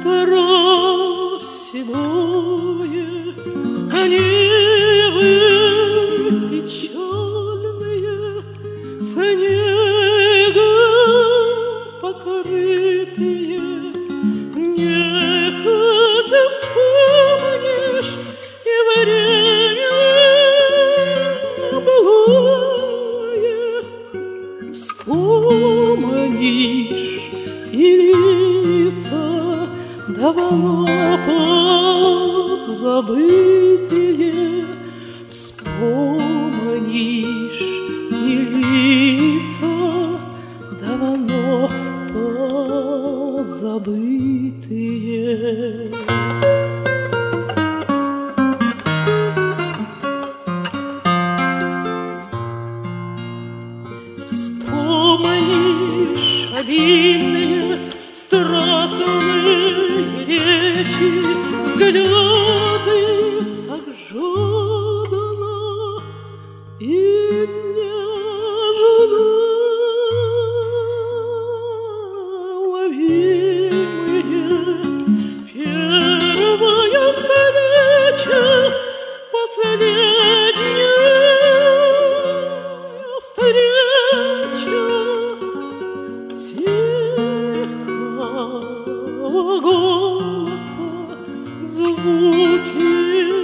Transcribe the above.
гора седое, а небо печальные, снегом покрытые. Нехотя вспомнишь и время былое, вспомнишь и лица давно подзабытые, вспомнишь и лица давно позабытые. Вспомнишь обильные страстные речи, взгляды так жадно и нежно ловимые. Первая встреча, последняя встреча тихого голоса, звуки